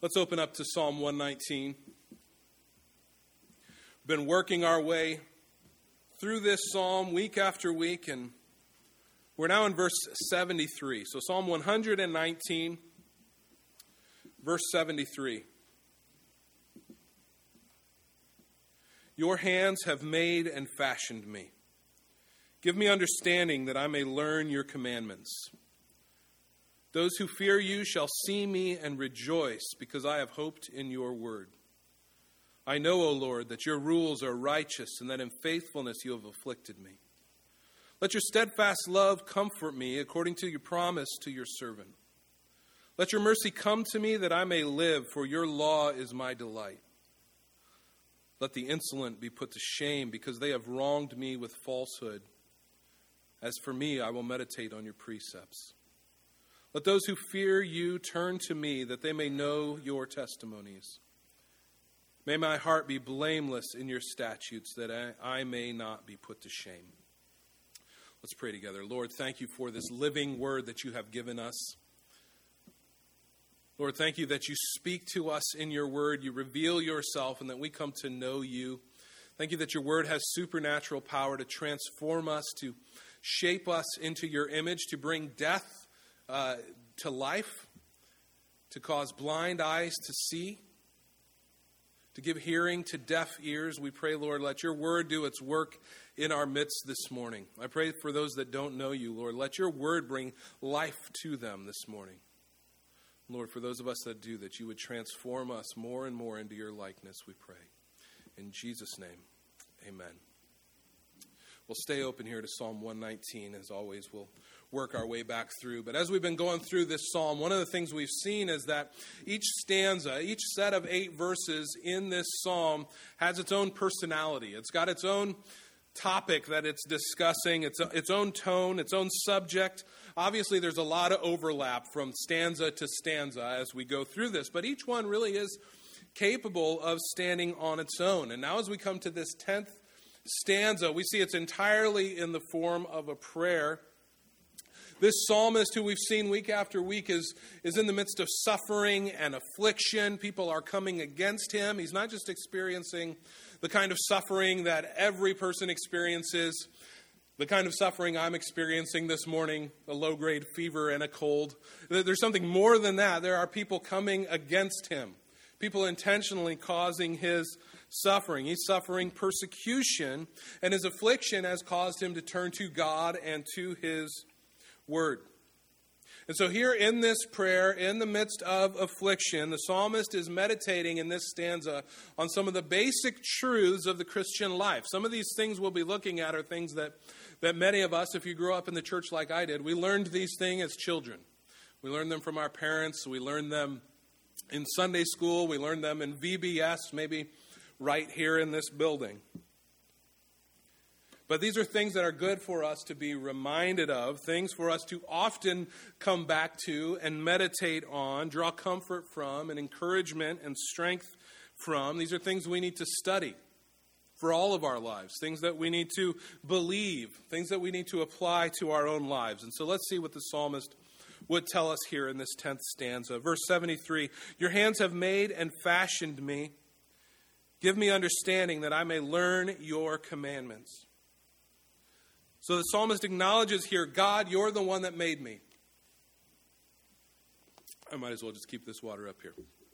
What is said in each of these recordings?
Let's open up to Psalm 119. We've been working our way through this psalm week after week, and we're now in verse 73. So Psalm 119, verse 73. Your hands have made and fashioned me. Give me understanding that I may learn your commandments. Those who fear you shall see me and rejoice, because I have hoped in your word. I know, O Lord, that your rules are righteous, and that in faithfulness you have afflicted me. Let your steadfast love comfort me, according to your promise to your servant. Let your mercy come to me, that I may live, for your law is my delight. Let the insolent be put to shame, because they have wronged me with falsehood. As for me, I will meditate on your precepts. Let those who fear you turn to me, that they may know your testimonies. May my heart be blameless in your statutes, that I may not be put to shame. Let's pray together. Lord, thank you for this living word that you have given us. Lord, thank you that you speak to us in your word, you reveal yourself, and that we come to know you. Thank you that your word has supernatural power to transform us, to shape us into your image, to bring death to life, to cause blind eyes to see, to give hearing to deaf ears. We pray, Lord, let your word do its work in our midst this morning. I pray for those that don't know you, Lord, let your word bring life to them this morning. Lord, for those of us that do, that you would transform us more and more into your likeness, we pray. In Jesus' name, amen. We'll stay open here to Psalm 119. As always, we'll work our way back through. But as we've been going through this psalm, one of the things we've seen is that each stanza, each set of 8 verses in this psalm has its own personality. It's got its own topic that it's discussing, its own tone, its own subject. Obviously, there's a lot of overlap from stanza to stanza as we go through this, but each one really is capable of standing on its own. And now as we come to this 10th stanza, we see it's entirely in the form of a prayer. This psalmist, who we've seen week after week, is in the midst of suffering and affliction. People are coming against him. He's not just experiencing the kind of suffering that every person experiences, the kind of suffering I'm experiencing this morning, a low-grade fever and a cold. There's something more than that. There are people coming against him, people intentionally causing his suffering. He's suffering persecution, and his affliction has caused him to turn to God and to his word. And so here in this prayer, in the midst of affliction, the psalmist is meditating in this stanza on some of the basic truths of the Christian life. Some of these things we'll be looking at are things that many of us, if you grew up in the church like I did, we learned these things as children. We learned them from our parents. We learned them in Sunday school. We learned them in VBS, maybe right here in this building. But these are things that are good for us to be reminded of, things for us to often come back to and meditate on, draw comfort from, and encouragement and strength from. These are things we need to study for all of our lives, things that we need to believe, things that we need to apply to our own lives. And so let's see what the psalmist would tell us here in this 10th stanza. Verse 73, your hands have made and fashioned me. Give me understanding that I may learn your commandments. So the psalmist acknowledges here, God, you're the one that made me. I might as well just keep this water up here.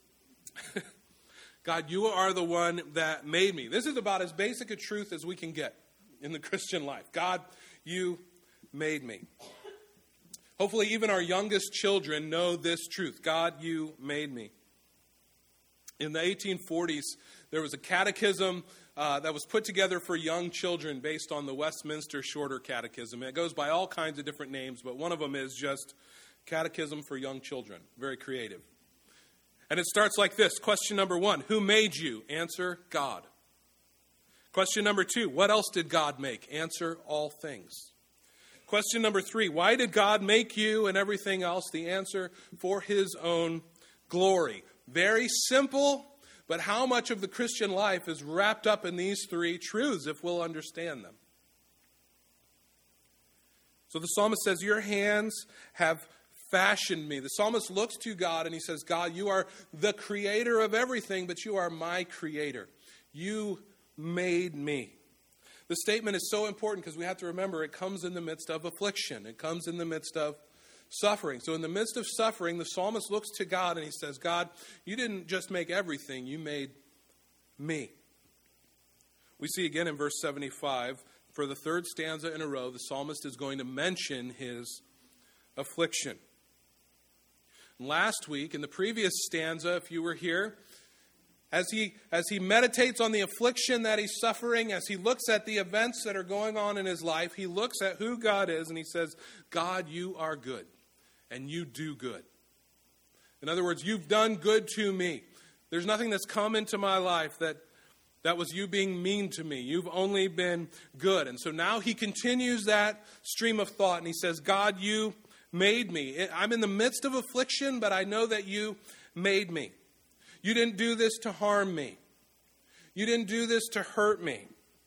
God, you are the one that made me. This is about as basic a truth as we can get in the Christian life. God, you made me. Hopefully even our youngest children know this truth. God, you made me. In the 1840s, there was a catechism that was put together for young children based on the Westminster Shorter Catechism. It goes by all kinds of different names, but one of them is just Catechism for Young Children. Very creative. And it starts like this. Question number 1, who made you? Answer, God. Question number 2, what else did God make? Answer, all things. Question number 3, why did God make you and everything else? The answer, for his own glory. Very simple, but how much of the Christian life is wrapped up in these 3 truths if we'll understand them? So the psalmist says, your hands have fashioned me. The psalmist looks to God and he says, God, you are the creator of everything, but you are my creator. You made me. The statement is so important because we have to remember it comes in the midst of affliction. It comes in the midst of suffering. So in the midst of suffering, the psalmist looks to God and he says, God, you didn't just make everything, you made me. We see again in verse 75, for the third stanza in a row, the psalmist is going to mention his affliction. Last week, in the previous stanza, if you were here, as he meditates on the affliction that he's suffering, as he looks at the events that are going on in his life, he looks at who God is and he says, God, you are good and you do good. In other words, you've done good to me. There's nothing that's come into my life that was you being mean to me. You've only been good. And so now he continues that stream of thought and he says, God, you made me. I'm in the midst of affliction, but I know that you made me. You didn't do this to harm me. You didn't do this to hurt me.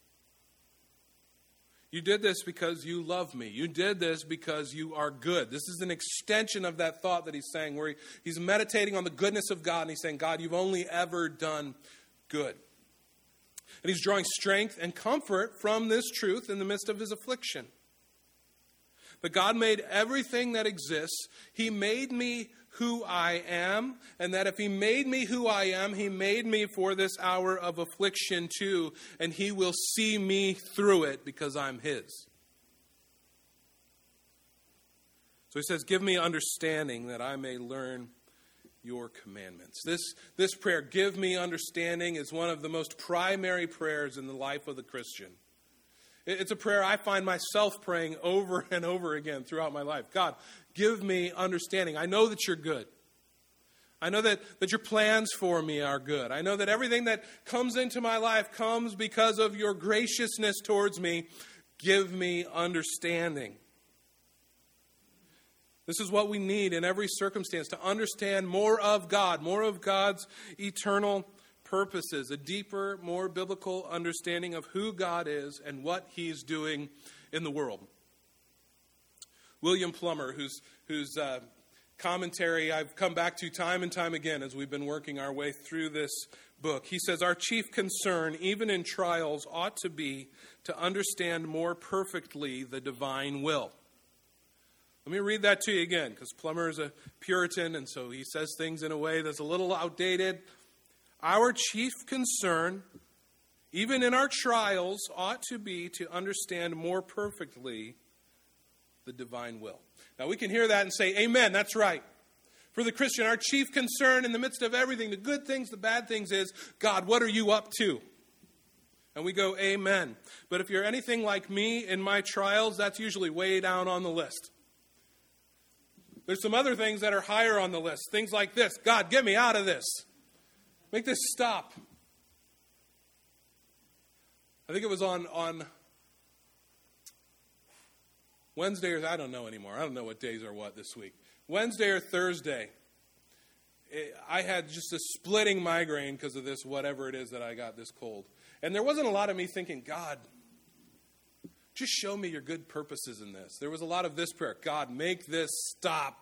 You did this because you love me. You did this because you are good. This is an extension of that thought that he's saying, where he's meditating on the goodness of God, and he's saying, God, you've only ever done good. And he's drawing strength and comfort from this truth in the midst of his affliction. That God made everything that exists. He made me who I am, and that if he made me who I am, he made me for this hour of affliction too, and he will see me through it because I'm his. So he says, give me understanding that I may learn your commandments. This prayer, give me understanding, is one of the most primary prayers in the life of the Christian. It's a prayer I find myself praying over and over again throughout my life. God, give me understanding. I know that you're good. I know that your plans for me are good. I know that everything that comes into my life comes because of your graciousness towards me. Give me understanding. This is what we need in every circumstance, to understand more of God, more of God's eternal purposes, a deeper, more biblical understanding of who God is and what he's doing in the world. William Plummer, whose commentary I've come back to time and time again as we've been working our way through this book, he says, our chief concern, even in trials, ought to be to understand more perfectly the divine will. Let me read that to you again, because Plummer is a Puritan, and so he says things in a way that's a little outdated. Our chief concern, even in our trials, ought to be to understand more perfectly the divine will. Now we can hear that and say, amen, that's right. For the Christian, our chief concern in the midst of everything, the good things, the bad things, is, God, what are you up to? And we go, amen. But if you're anything like me in my trials, that's usually way down on the list. There's some other things that are higher on the list. Things like this. God, get me out of this. Make this stop. I think it was on Wednesday, or I don't know anymore. I don't know what days are what this week. Wednesday or Thursday, I had just a splitting migraine because of this, whatever it is that I got, this cold. And there wasn't a lot of me thinking, God, just show me your good purposes in this. There was a lot of this prayer. God, make this stop.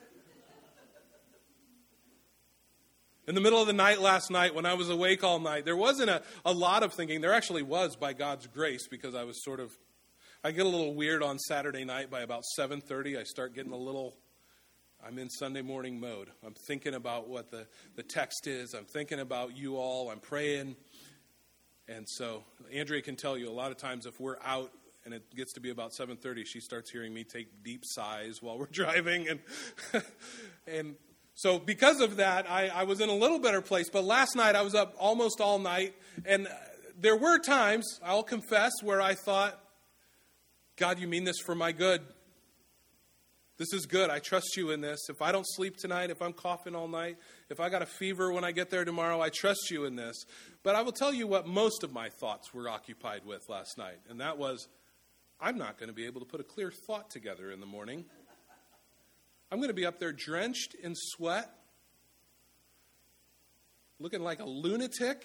In the middle of the night last night, when I was awake all night, there wasn't a lot of thinking. There actually was, by God's grace, because I was I get a little weird on Saturday night. By about 7:30, I start getting I'm in Sunday morning mode. I'm thinking about what the text is. I'm thinking about you all. I'm praying. And so Andrea can tell you a lot of times if we're out and it gets to be about 7:30, she starts hearing me take deep sighs while we're driving. And so because of that, I was in a little better place. But last night I was up almost all night. And there were times, I'll confess, where I thought, God, you mean this for my good. This is good. I trust you in this. If I don't sleep tonight, if I'm coughing all night, if I got a fever when I get there tomorrow, I trust you in this. But I will tell you what most of my thoughts were occupied with last night. And that was, I'm not going to be able to put a clear thought together in the morning. I'm going to be up there drenched in sweat, looking like a lunatic.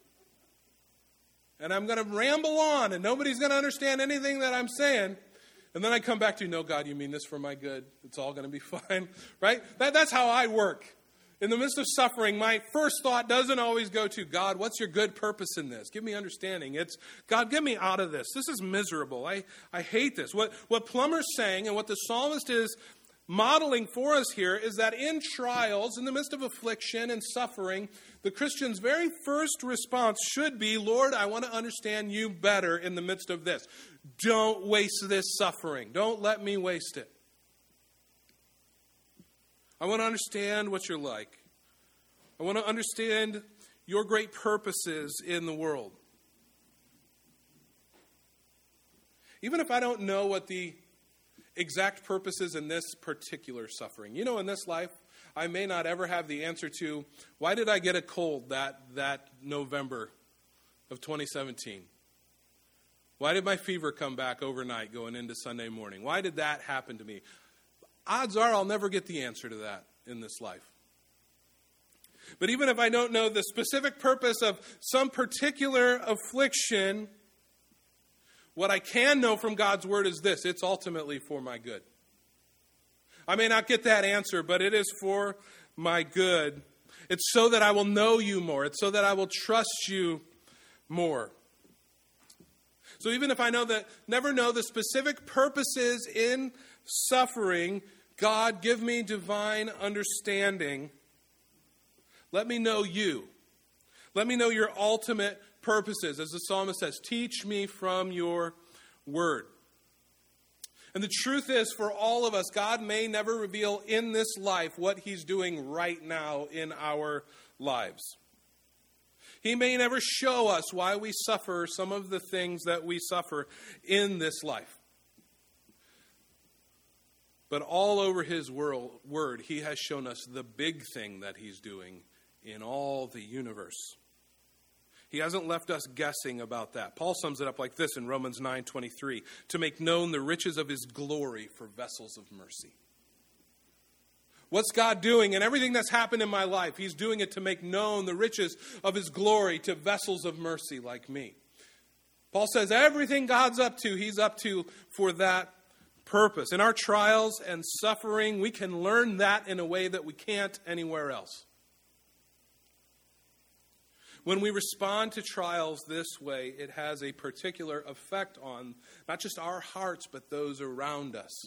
And I'm going to ramble on, and nobody's going to understand anything that I'm saying. And then I come back to, no, God, you mean this for my good. It's all going to be fine, right? That's how I work. In the midst of suffering, my first thought doesn't always go to, God, what's your good purpose in this? Give me understanding. It's, God, get me out of this. This is miserable. I hate this. What Plummer's saying and what the psalmist is modeling for us here is that in trials, in the midst of affliction and suffering, the Christian's very first response should be, Lord, I want to understand you better in the midst of this. Don't waste this suffering. Don't let me waste it. I want to understand what you're like. I want to understand your great purposes in the world. Even if I don't know what the exact purposes in this particular suffering. In this life, I may not ever have the answer to, why did I get a cold that November of 2017? Why did my fever come back overnight going into Sunday morning? Why did that happen to me? Odds are I'll never get the answer to that in this life. But even if I don't know the specific purpose of some particular affliction, what I can know from God's word is this: it's ultimately for my good. I may not get that answer, but it is for my good. It's so that I will know you more. It's so that I will trust you more. So even if I never know the specific purposes in suffering, God, give me divine understanding. Let me know you. Let me know your ultimate purposes. As the psalmist says, teach me from your word. And the truth is, for all of us, God may never reveal in this life what he's doing right now in our lives. He may never show us why we suffer some of the things that we suffer in this life. But all over his word, he has shown us the big thing that he's doing in all the universe. He hasn't left us guessing about that. Paul sums it up like this in Romans 9:23, to make known the riches of his glory for vessels of mercy. What's God doing in everything that's happened in my life? He's doing it to make known the riches of his glory to vessels of mercy like me. Paul says everything God's up to, he's up to for that purpose. In our trials and suffering, we can learn that in a way that we can't anywhere else. When we respond to trials this way, it has a particular effect on not just our hearts, but those around us.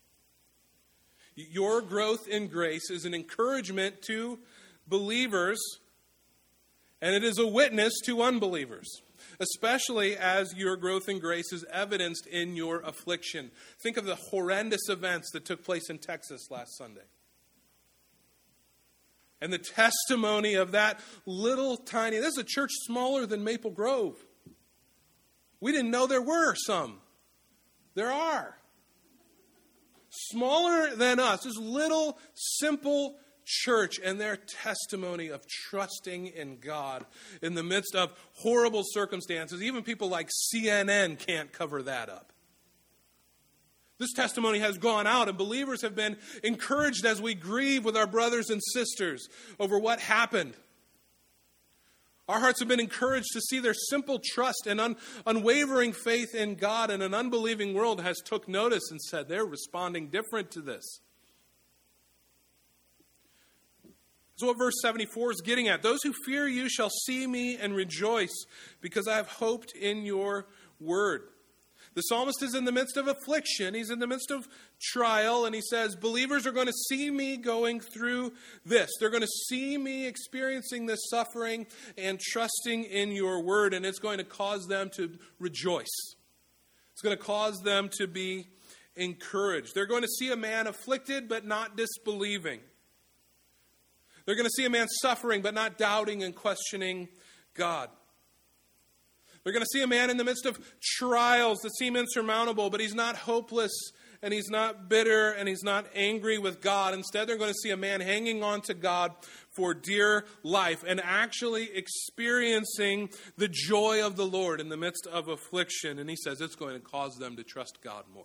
Your growth in grace is an encouragement to believers, and it is a witness to unbelievers, especially as your growth in grace is evidenced in your affliction. Think of the horrendous events that took place in Texas last Sunday. And the testimony of that little tiny, this is a church smaller than Maple Grove. We didn't know there were some. There are. Smaller than us, this little simple church, and their testimony of trusting in God in the midst of horrible circumstances. Even people like CNN can't cover that up. This testimony has gone out, and believers have been encouraged as we grieve with our brothers and sisters over what happened. Our hearts have been encouraged to see their simple trust and unwavering faith in God, and an unbelieving world has took notice and said they're responding different to this. So what verse 74 is getting at: those who fear you shall see me and rejoice, because I have hoped in your word. The psalmist is in the midst of affliction. He's in the midst of trial, and he says, believers are going to see me going through this. They're going to see me experiencing this suffering and trusting in your word, and it's going to cause them to rejoice. It's going to cause them to be encouraged. They're going to see a man afflicted but not disbelieving. They're going to see a man suffering but not doubting and questioning God. They're going to see a man in the midst of trials that seem insurmountable, but he's not hopeless, and he's not bitter, and he's not angry with God. Instead, they're going to see a man hanging on to God for dear life and actually experiencing the joy of the Lord in the midst of affliction. And he says it's going to cause them to trust God more.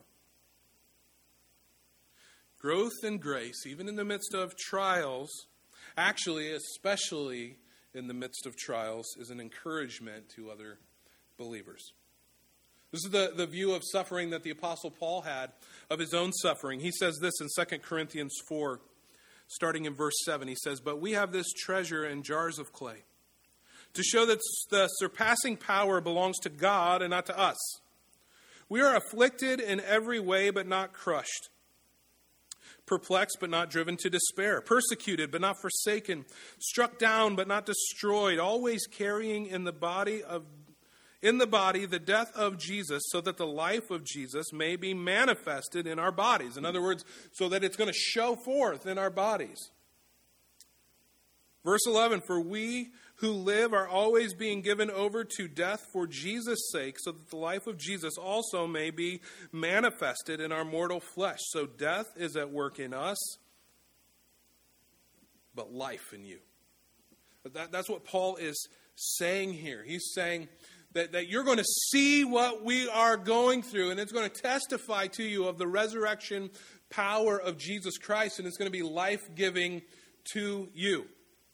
Growth in grace, even in the midst of trials, actually, especially in the midst of trials, is an encouragement to other believers. This is the view of suffering that the Apostle Paul had of his own suffering. He says this in 2 Corinthians 4, starting in verse 7. He says, "But we have this treasure in jars of clay, to show that the surpassing power belongs to God and not to us. We are afflicted in every way, but not crushed. Perplexed, but not driven to despair. Persecuted, but not forsaken. Struck down, but not destroyed. Always carrying in the body the death of Jesus, so that the life of Jesus may be manifested in our bodies." In other words, so that it's going to show forth in our bodies. Verse 11, "For we who live are always being given over to death for Jesus' sake, so that the life of Jesus also may be manifested in our mortal flesh. So death is at work in us, but life in you." That's what Paul is saying here. He's saying that you're going to see what we are going through, and it's going to testify to you of the resurrection power of Jesus Christ, and it's going to be life-giving to you.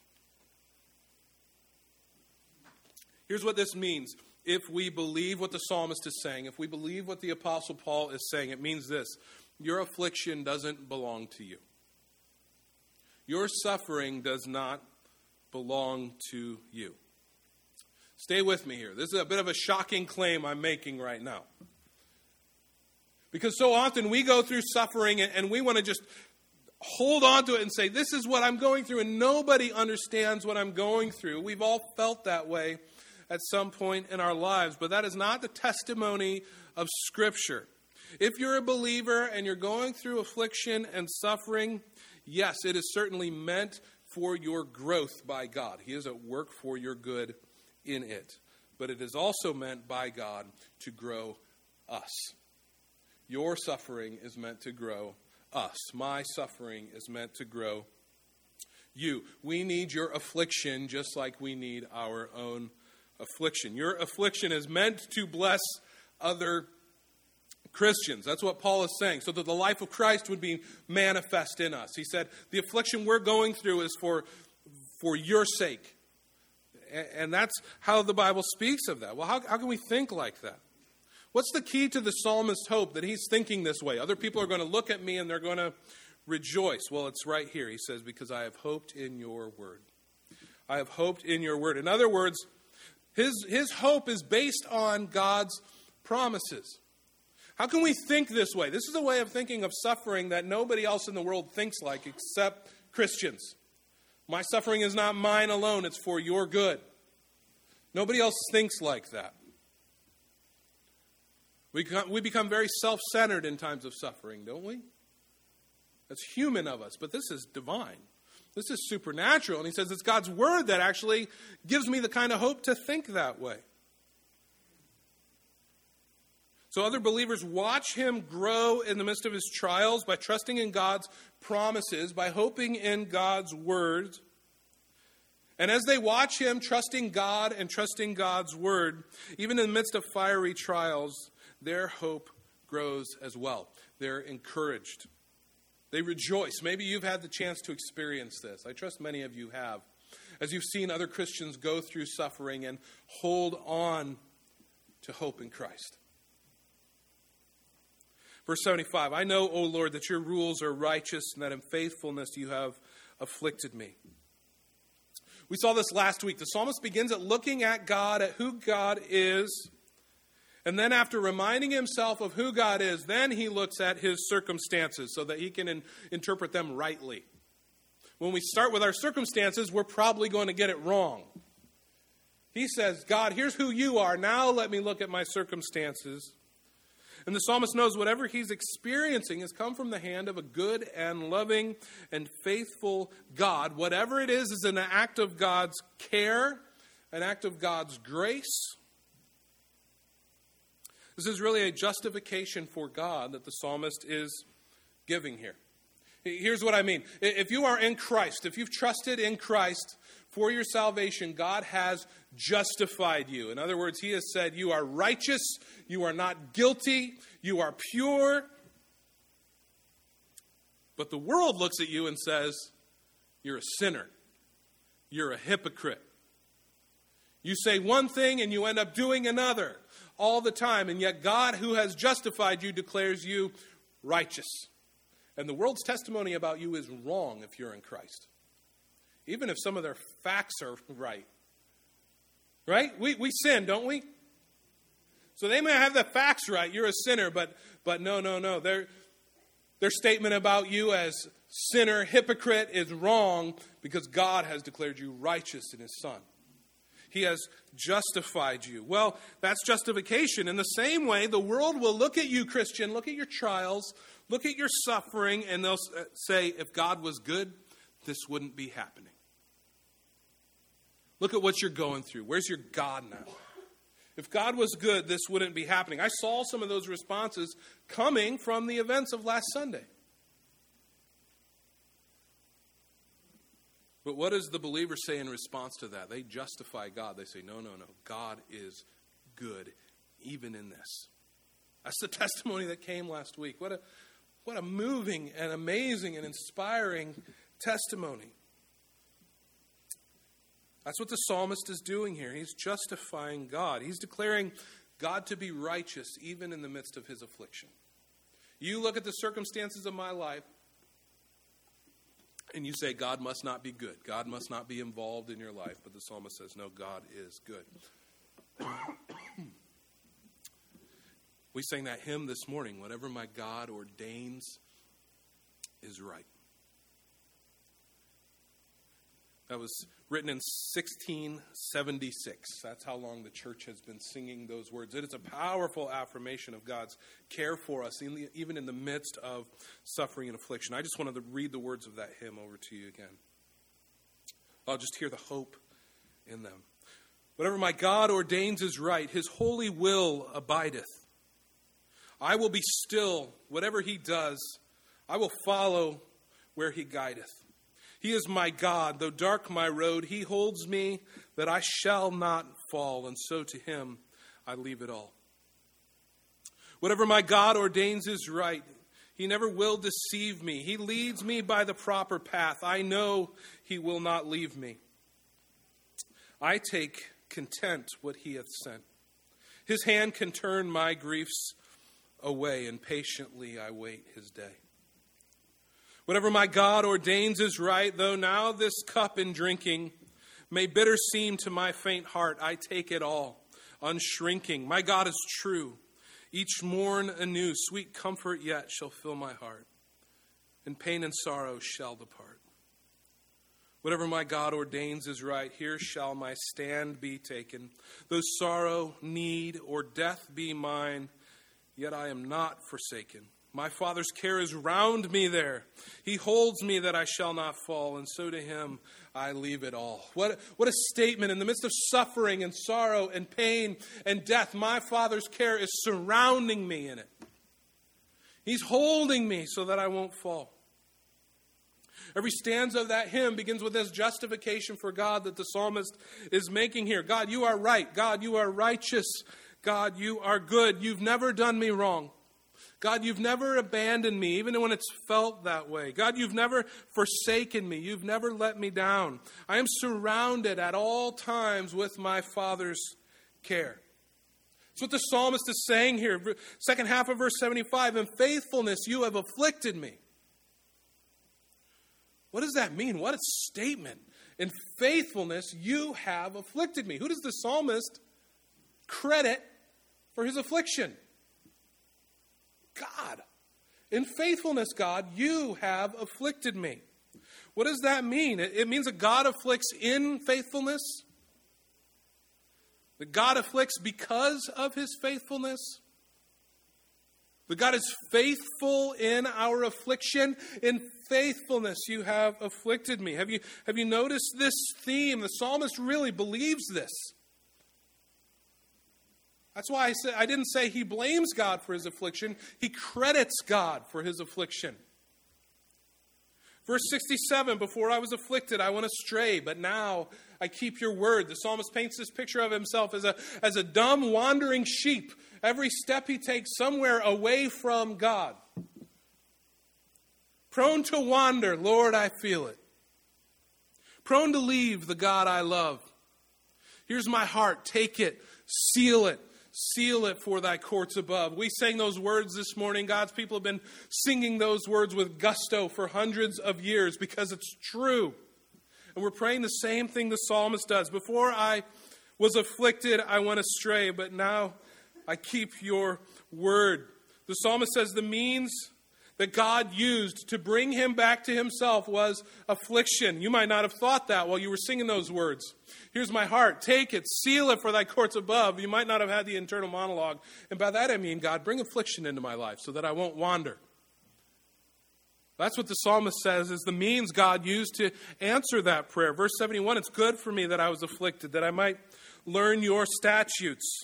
Here's what this means. If we believe what the psalmist is saying, if we believe what the Apostle Paul is saying, it means this: your affliction doesn't belong to you. Your suffering does not belong to you. Stay with me here. This is a bit of a shocking claim I'm making right now. Because so often we go through suffering and we want to just hold on to it and say, this is what I'm going through, and nobody understands what I'm going through. We've all felt that way at some point in our lives, but that is not the testimony of Scripture. If you're a believer and you're going through affliction and suffering, yes, it is certainly meant for your growth by God. He is at work for your good in it. But it is also meant by God to grow us. Your suffering is meant to grow us. My suffering is meant to grow you. We need your affliction just like we need our own affliction. Your affliction is meant to bless other Christians. That's what Paul is saying, so that the life of Christ would be manifest in us. He said, the affliction we're going through is for your sake. And that's how the Bible speaks of that. Well, how can we think like that? What's the key to the psalmist's hope that he's thinking this way? Other people are going to look at me and they're going to rejoice. Well, it's right here. He says, because I have hoped in your word. I have hoped in your word. In other words, his hope is based on God's promises. How can we think this way? This is a way of thinking of suffering that nobody else in the world thinks like except Christians. My suffering is not mine alone, it's for your good. Nobody else thinks like that. We become very self-centered in times of suffering, don't we? That's human of us, but this is divine. This is supernatural. And he says it's God's word that actually gives me the kind of hope to think that way. So other believers watch him grow in the midst of his trials by trusting in God's promises, by hoping in God's word. And as they watch him trusting God and trusting God's word, even in the midst of fiery trials, their hope grows as well. They're encouraged. They rejoice. Maybe you've had the chance to experience this. I trust many of you have. As you've seen other Christians go through suffering and hold on to hope in Christ. Verse 75, I know, O Lord, that your rules are righteous and that in faithfulness you have afflicted me. We saw this last week. The psalmist begins at looking at God, at who God is. And then after reminding himself of who God is, then he looks at his circumstances so that he can interpret them rightly. When we start with our circumstances, we're probably going to get it wrong. He says, God, here's who you are. Now let me look at my circumstances. And the psalmist knows whatever he's experiencing has come from the hand of a good and loving and faithful God. Whatever it is an act of God's care, an act of God's grace. This is really a justification for God that the psalmist is giving here. Here's what I mean. If you are in Christ, if you've trusted in Christ for your salvation, God has justified you. In other words, he has said you are righteous, you are not guilty, you are pure. But the world looks at you and says, you're a sinner. You're a hypocrite. You say one thing and you end up doing another all the time. And yet God, who has justified you, declares you righteous. And the world's testimony about you is wrong if you're in Christ. Even if some of their facts are right. Right? We sin, don't we? So they may have the facts right. You're a sinner, but no. Their statement about you as sinner, hypocrite is wrong because God has declared you righteous in His Son. He has justified you. Well, that's justification. In the same way, the world will look at you, Christian, look at your trials, look at your suffering, and they'll say, if God was good, this wouldn't be happening. Look at what you're going through. Where's your God now? If God was good, this wouldn't be happening. I saw some of those responses coming from the events of last Sunday. But what does the believer say in response to that? They justify God. They say, no. God is good, even in this. That's the testimony that came last week. What a moving and amazing and inspiring testimony. That's what the psalmist is doing here. He's justifying God. He's declaring God to be righteous even in the midst of his affliction. You look at the circumstances of my life and you say, God must not be good. God must not be involved in your life. But the psalmist says, no, God is good. We sang that hymn this morning, whatever my God ordains is right. That was written in 1676. That's how long the church has been singing those words. It is a powerful affirmation of God's care for us, even in the midst of suffering and affliction. I just wanted to read the words of that hymn over to you again. I'll just hear the hope in them. Whatever my God ordains is right. His holy will abideth. I will be still. Whatever he does, I will follow where he guideth. He is my God, though dark my road, he holds me that I shall not fall, and so to him I leave it all. Whatever my God ordains is right. He never will deceive me. He leads me by the proper path. I know he will not leave me. I take content what he hath sent. His hand can turn my griefs away, and patiently I wait his day. Whatever my God ordains is right, though now this cup in drinking may bitter seem to my faint heart, I take it all, unshrinking. My God is true. Each morn anew, sweet comfort yet shall fill my heart, and pain and sorrow shall depart. Whatever my God ordains is right, here shall my stand be taken. Though sorrow, need, or death be mine, yet I am not forsaken. My Father's care is round me there. He holds me that I shall not fall, and so to him I leave it all. What a statement. In the midst of suffering and sorrow and pain and death, my Father's care is surrounding me in it. He's holding me so that I won't fall. Every stanza of that hymn begins with this justification for God that the psalmist is making here. God, you are right. God, you are righteous. God, you are good. You've never done me wrong. God, you've never abandoned me, even when it's felt that way. God, you've never forsaken me. You've never let me down. I am surrounded at all times with my Father's care. That's what the psalmist is saying here. Second half of verse 75, in faithfulness you have afflicted me. What does that mean? What a statement. In faithfulness you have afflicted me. Who does the psalmist credit for his affliction? God. In faithfulness, God, you have afflicted me. What does that mean? It means that God afflicts in faithfulness. That God afflicts because of his faithfulness. That God is faithful in our affliction. In faithfulness, you have afflicted me. Have you noticed this theme? The psalmist really believes this. That's why I didn't say he blames God for his affliction. He credits God for his affliction. Verse 67, before I was afflicted, I went astray, but now I keep your word. The psalmist paints this picture of himself as a dumb, wandering sheep. Every step he takes somewhere away from God. Prone to wander, Lord, I feel it. Prone to leave the God I love. Here's my heart. Take it. Seal it. Seal it for thy courts above. We sang those words this morning. God's people have been singing those words with gusto for hundreds of years because it's true. And we're praying the same thing the psalmist does. Before I was afflicted, I went astray, but now I keep your word. The psalmist says the means that God used to bring him back to himself was affliction. You might not have thought that while you were singing those words. Here's my heart. Take it. Seal it for thy courts above. You might not have had the internal monologue. And by that I mean, God, bring affliction into my life so that I won't wander. That's what the psalmist says is the means God used to answer that prayer. Verse 71, it's good for me that I was afflicted, that I might learn your statutes.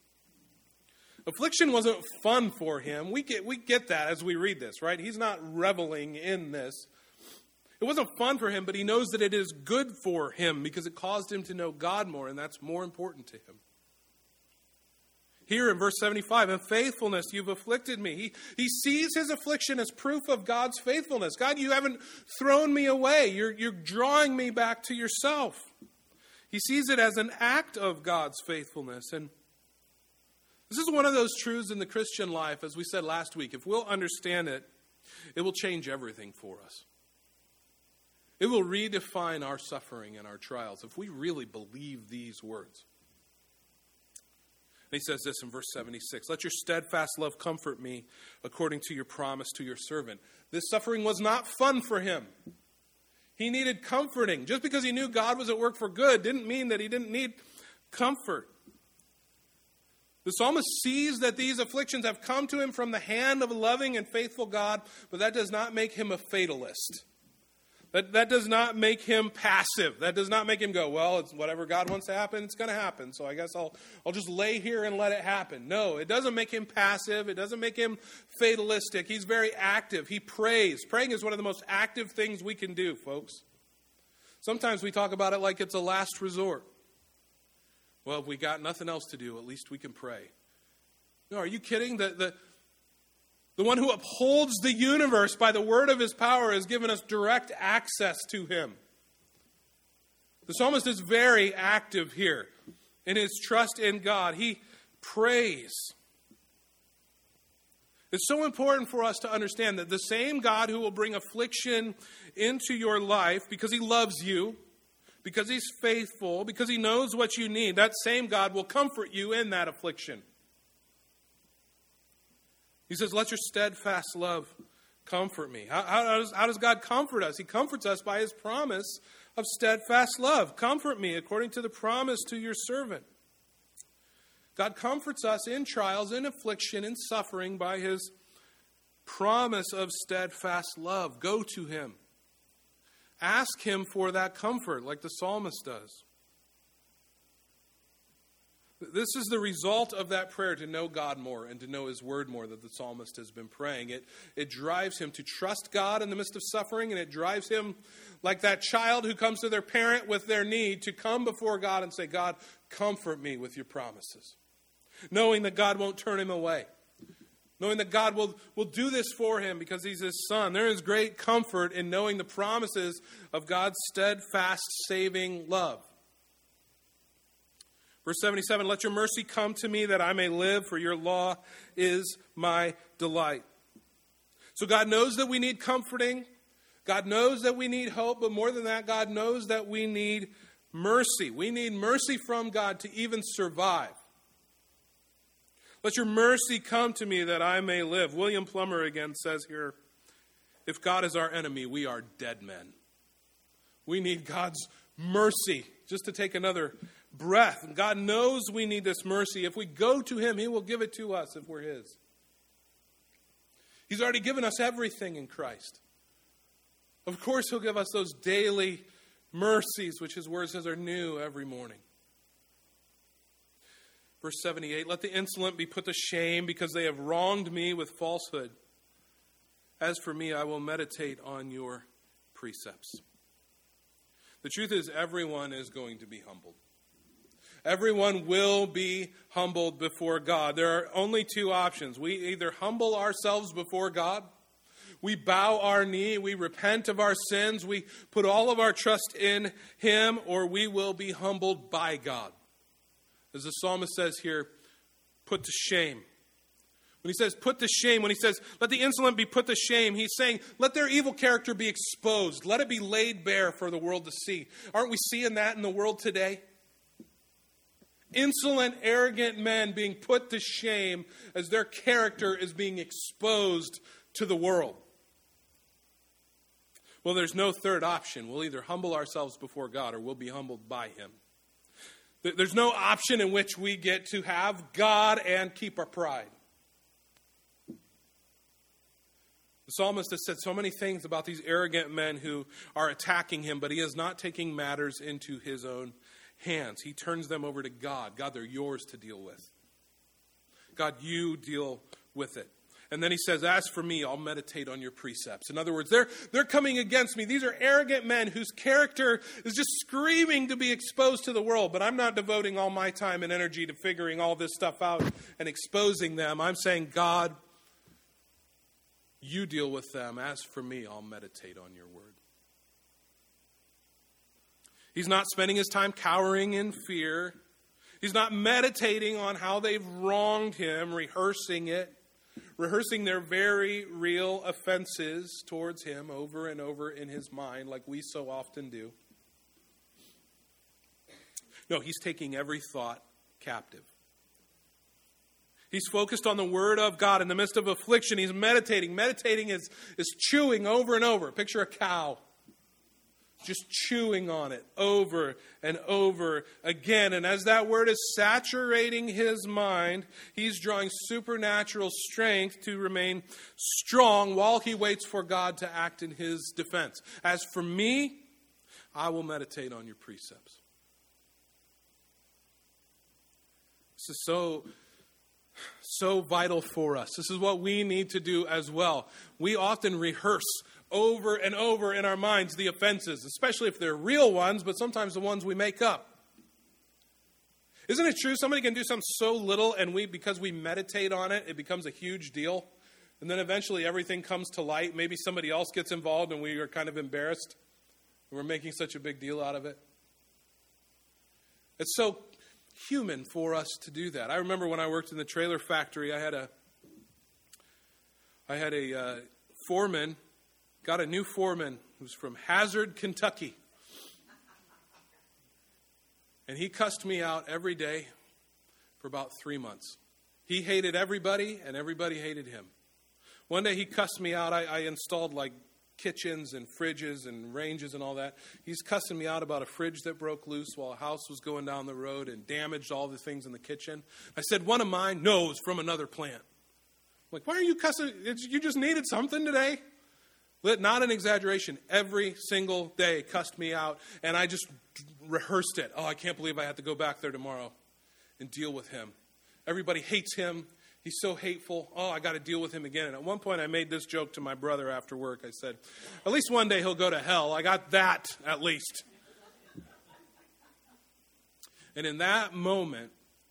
Affliction wasn't fun for him. We get that as we read this, right? He's not reveling in this. It wasn't fun for him, but he knows that it is good for him because it caused him to know God more, and that's more important to him. Here in verse 75, in faithfulness you've afflicted me. He sees his affliction as proof of God's faithfulness. God, you haven't thrown me away. You're drawing me back to yourself. He sees it as an act of God's faithfulness. And this is one of those truths in the Christian life, as we said last week. If we'll understand it, it will change everything for us. It will redefine our suffering and our trials if we really believe these words. And he says this in verse 76, let your steadfast love comfort me according to your promise to your servant. This suffering was not fun for him. He needed comforting. Just because he knew God was at work for good didn't mean that he didn't need comfort. The psalmist sees that these afflictions have come to him from the hand of a loving and faithful God, but that does not make him a fatalist. That does not make him passive. That does not make him go, well, it's whatever God wants to happen, it's going to happen. So I guess I'll just lay here and let it happen. No, it doesn't make him passive. It doesn't make him fatalistic. He's very active. He prays. Praying is one of the most active things we can do, folks. Sometimes we talk about it like it's a last resort. Well, if we got nothing else to do, at least we can pray. No, are you kidding? The one who upholds the universe by the word of his power has given us direct access to him. The psalmist is very active here in his trust in God. He prays. It's so important for us to understand that the same God who will bring affliction into your life because he loves you, because he's faithful, because he knows what you need, that same God will comfort you in that affliction. He says, let your steadfast love comfort me. How does God comfort us? He comforts us by his promise of steadfast love. Comfort me according to the promise to your servant. God comforts us in trials, in affliction, in suffering by his promise of steadfast love. Go to him. Ask him for that comfort like the psalmist does. This is the result of that prayer, to know God more and to know his word more, that the psalmist has been praying. It drives him to trust God in the midst of suffering, and it drives him like that child who comes to their parent with their need to come before God and say, God, comfort me with your promises. Knowing that God won't turn him away. Knowing that God will do this for him because he's his son. There is great comfort in knowing the promises of God's steadfast, saving love. Verse 77, let your mercy come to me that I may live, for your law is my delight. So God knows that we need comforting. God knows that we need hope. But more than that, God knows that we need mercy. We need mercy from God to even survive. Let your mercy come to me that I may live. William Plummer again says here, if God is our enemy, we are dead men. We need God's mercy just to take another breath. And God knows we need this mercy. If we go to him, he will give it to us if we're his. He's already given us everything in Christ. Of course, he'll give us those daily mercies, which his word says are new every morning. Verse 78, let the insolent be put to shame because they have wronged me with falsehood. As for me, I will meditate on your precepts. The truth is, everyone is going to be humbled. Everyone will be humbled before God. There are only two options. We either humble ourselves before God, we bow our knee, we repent of our sins, we put all of our trust in him, or we will be humbled by God. As the psalmist says here, put to shame. When he says put to shame, when he says let the insolent be put to shame, he's saying let their evil character be exposed. Let it be laid bare for the world to see. Aren't we seeing that in the world today? Insolent, arrogant men being put to shame as their character is being exposed to the world. Well, there's no third option. We'll either humble ourselves before God or we'll be humbled by Him. There's no option in which we get to have God and keep our pride. The psalmist has said so many things about these arrogant men who are attacking him, but he is not taking matters into his own hands. He turns them over to God. God, they're yours to deal with. God, you deal with it. And then he says, as for me, I'll meditate on your precepts. In other words, they're coming against me. These are arrogant men whose character is just screaming to be exposed to the world. But I'm not devoting all my time and energy to figuring all this stuff out and exposing them. I'm saying, God, you deal with them. As for me, I'll meditate on your word. He's not spending his time cowering in fear. He's not meditating on how they've wronged him, rehearsing their very real offenses towards him over and over in his mind like we so often do. No, he's taking every thought captive. He's focused on the Word of God in the midst of affliction. He's meditating. Meditating is chewing over and over. Picture a cow. Just chewing on it over and over again. And as that word is saturating his mind, he's drawing supernatural strength to remain strong while he waits for God to act in his defense. As for me, I will meditate on your precepts. This is so vital for us. This is what we need to do as well. We often rehearse over and over in our minds the offenses, especially if they're real ones, but sometimes the ones we make up. Isn't it true? Somebody can do something so little and because we meditate on it, it becomes a huge deal. And then eventually everything comes to light. Maybe somebody else gets involved and we are kind of embarrassed. We're making such a big deal out of it. It's so human for us to do that. I remember when I worked in the trailer factory, I had a foreman, got a new foreman who's from Hazard, Kentucky. And he cussed me out every day for about 3 months. He hated everybody and everybody hated him. One day he cussed me out. I installed like kitchens and fridges and ranges and all that. He's cussing me out about a fridge that broke loose while a house was going down the road and damaged all the things in the kitchen. I said, one of mine? No, it was from another plant. I'm like, why are you cussing? You just needed something today? Not an exaggeration. Every single day cussed me out, and I just rehearsed it. Oh, I can't believe I have to go back there tomorrow and deal with him. Everybody hates him. He's so hateful. Oh, I got to deal with him again. And at one point I made this joke to my brother after work. I said, at least one day he'll go to hell. I got that at least. And in that moment,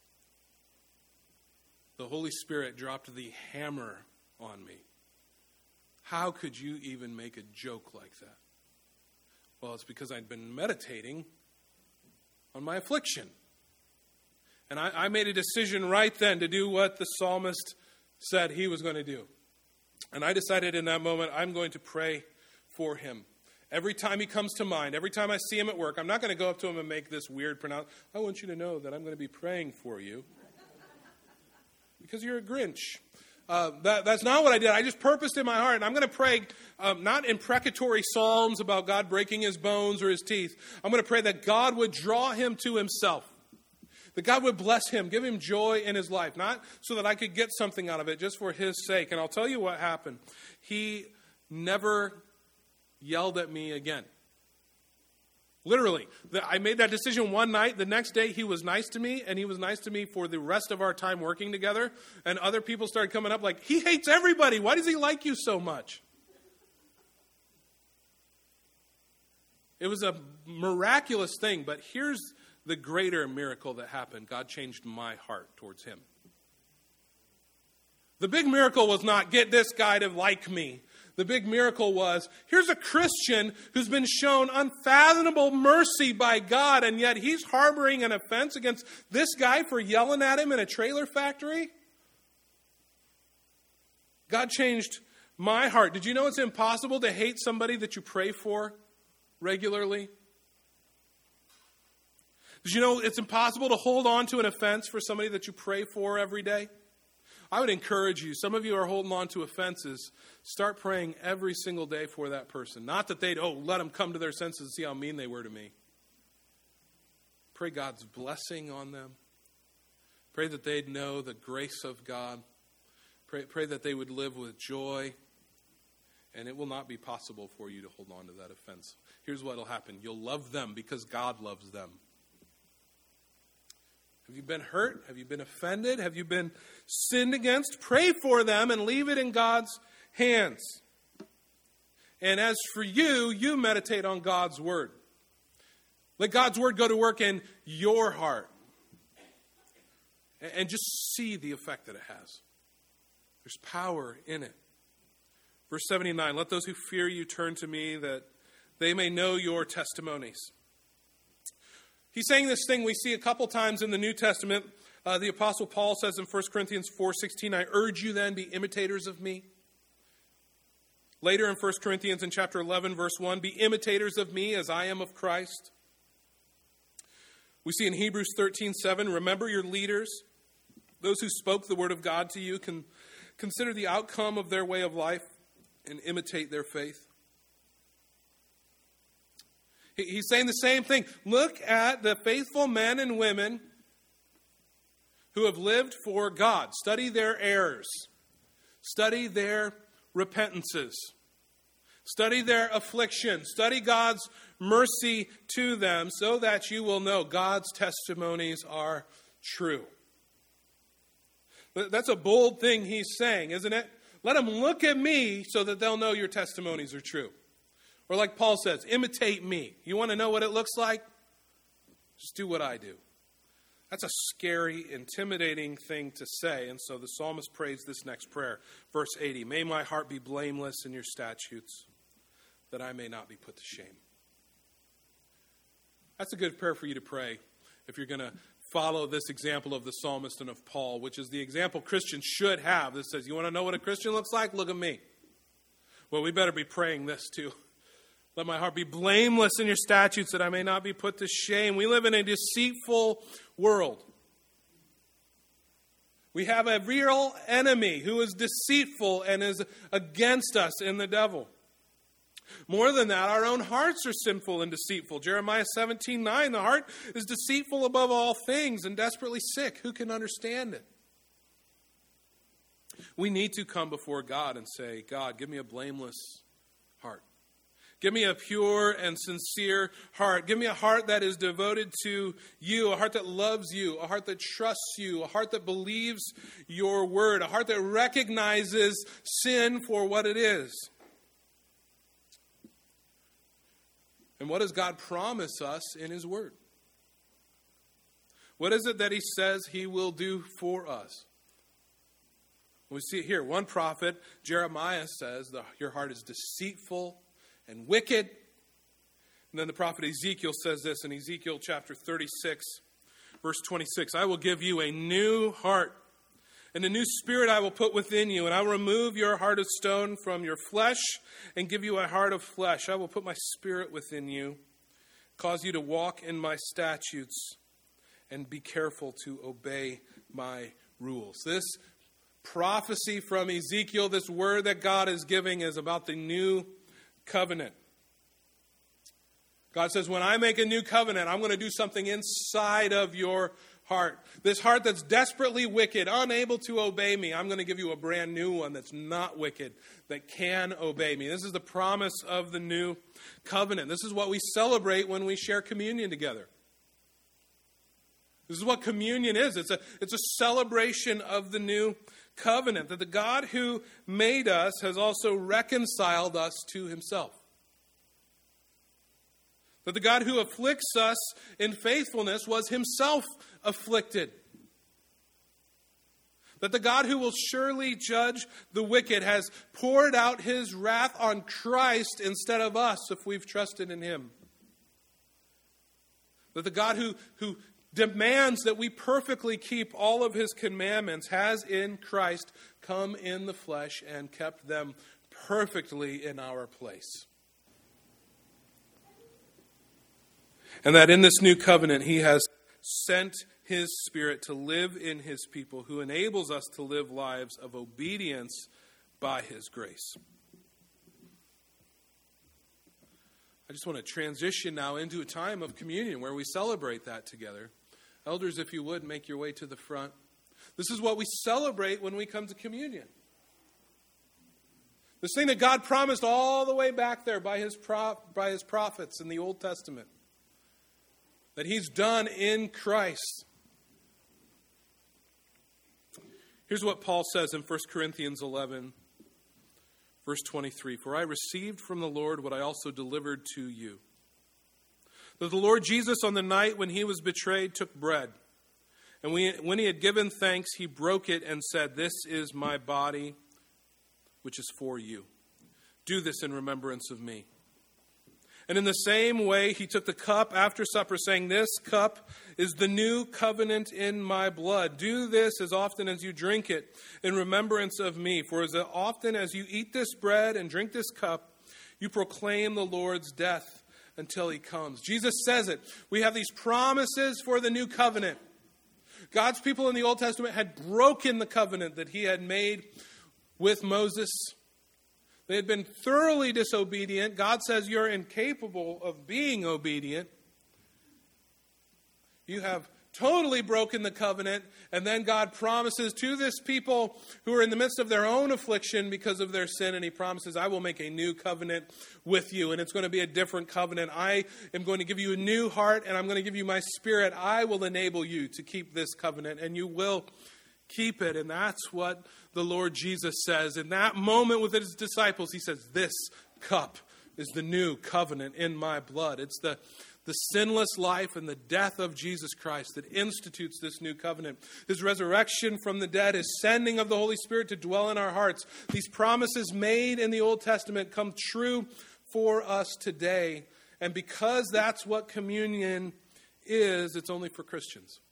the Holy Spirit dropped the hammer on me. How could you even make a joke like that? Well, it's because I'd been meditating on my affliction. And I made a decision right then to do what the psalmist said he was going to do. And I decided in that moment, I'm going to pray for him. Every time he comes to mind, every time I see him at work, I'm not going to go up to him and make this weird pronounce. I want you to know that I'm going to be praying for you. Because you're a Grinch. That's not what I did. I just purposed in my heart. And I'm going to pray not imprecatory psalms about God breaking his bones or his teeth. I'm going to pray that God would draw him to himself. That God would bless him, give him joy in his life. Not so that I could get something out of it, just for his sake. And I'll tell you what happened. He never yelled at me again. Literally. I made that decision one night. The next day he was nice to me, and he was nice to me for the rest of our time working together. And other people started coming up like, he hates everybody. Why does he like you so much? It was a miraculous thing, but here's the greater miracle that happened. God changed my heart towards him. The big miracle was not get this guy to like me. The big miracle was, here's a Christian who's been shown unfathomable mercy by God, and yet he's harboring an offense against this guy for yelling at him in a trailer factory. God changed my heart. Did you know it's impossible to hate somebody that you pray for regularly? Did you know it's impossible to hold on to an offense for somebody that you pray for every day? I would encourage you, some of you are holding on to offenses, start praying every single day for that person. Not that they'd, let them come to their senses and see how mean they were to me. Pray God's blessing on them. Pray that they'd know the grace of God. Pray that they would live with joy. And it will not be possible for you to hold on to that offense. Here's what will happen. You'll love them because God loves them. Have you been hurt? Have you been offended? Have you been sinned against? Pray for them and leave it in God's hands. And as for you, you meditate on God's word. Let God's word go to work in your heart. And just see the effect that it has. There's power in it. Verse 79, let those who fear you turn to me that they may know your testimonies. He's saying this thing we see a couple times in the New Testament. The Apostle Paul says in 1 Corinthians 4:16, I urge you then, be imitators of me. Later in 1 Corinthians in chapter 11, verse 1, be imitators of me as I am of Christ. We see in Hebrews 13:7, remember your leaders, those who spoke the word of God to you, can consider the outcome of their way of life and imitate their faith. He's saying the same thing. Look at the faithful men and women who have lived for God. Study their errors. Study their repentances. Study their affliction. Study God's mercy to them so that you will know God's testimonies are true. That's a bold thing he's saying, isn't it? Let them look at me so that they'll know your testimonies are true. Or like Paul says, imitate me. You want to know what it looks like? Just do what I do. That's a scary, intimidating thing to say. And so the psalmist prays this next prayer. Verse 80, may my heart be blameless in your statutes, that I may not be put to shame. That's a good prayer for you to pray if you're going to follow this example of the psalmist and of Paul, which is the example Christians should have. That says, you want to know what a Christian looks like? Look at me. Well, we better be praying this too. Let my heart be blameless in your statutes that I may not be put to shame. We live in a deceitful world. We have a real enemy who is deceitful and is against us in the devil. More than that, our own hearts are sinful and deceitful. Jeremiah 17:9, the heart is deceitful above all things and desperately sick. Who can understand it? We need to come before God and say, God, give me a blameless heart. Give me a pure and sincere heart. Give me a heart that is devoted to you, a heart that loves you, a heart that trusts you, a heart that believes your word, a heart that recognizes sin for what it is. And what does God promise us in his word? What is it that he says he will do for us? We see it here. One prophet, Jeremiah, says your heart is deceitful and wicked. And then the prophet Ezekiel says this in Ezekiel chapter 36, verse 26. I will give you a new heart, and a new spirit I will put within you, and I will remove your heart of stone from your flesh and give you a heart of flesh. I will put my spirit within you, cause you to walk in my statutes, and be careful to obey my rules. This prophecy from Ezekiel, this word that God is giving, is about the new covenant. God says, when I make a new covenant, I'm going to do something inside of your heart. This heart that's desperately wicked, unable to obey me, I'm going to give you a brand new one that's not wicked, that can obey me. This is the promise of the new covenant. This is what we celebrate when we share communion together. This is what communion is. It's a celebration of the new covenant, that the God who made us has also reconciled us to himself. That the God who afflicts us in faithfulness was himself afflicted. That the God who will surely judge the wicked has poured out his wrath on Christ instead of us if we've trusted in him. That the God who demands that we perfectly keep all of his commandments has in Christ come in the flesh and kept them perfectly in our place. And that in this new covenant he has sent his Spirit to live in his people, who enables us to live lives of obedience by his grace. I just want to transition now into a time of communion where we celebrate that together. Elders, if you would, make your way to the front. This is what we celebrate when we come to communion. This thing that God promised all the way back there by his prophets in the Old Testament. That he's done in Christ. Here's what Paul says in 1 Corinthians 11, verse 23. For I received from the Lord what I also delivered to you. That the Lord Jesus, on the night when he was betrayed, took bread. And when he had given thanks, he broke it and said, "This is my body, which is for you. Do this in remembrance of me." And in the same way, he took the cup after supper, saying, "This cup is the new covenant in my blood. Do this as often as you drink it in remembrance of me. For as often as you eat this bread and drink this cup, you proclaim the Lord's death until he comes." Jesus says it. We have these promises for the new covenant. God's people in the Old Testament had broken the covenant that he had made with Moses. They had been thoroughly disobedient. God says you're incapable of being obedient. You have totally broken the covenant. And then God promises to this people who are in the midst of their own affliction because of their sin. And he promises, I will make a new covenant with you. And it's going to be a different covenant. I am going to give you a new heart. And I'm going to give you my Spirit. I will enable you to keep this covenant. And you will keep it. And that's what the Lord Jesus says. In that moment with his disciples, he says, "This cup is the new covenant in my blood." It's the sinless life and the death of Jesus Christ that institutes this new covenant. His resurrection from the dead, his sending of the Holy Spirit to dwell in our hearts. These promises made in the Old Testament come true for us today. And because that's what communion is, it's only for Christians.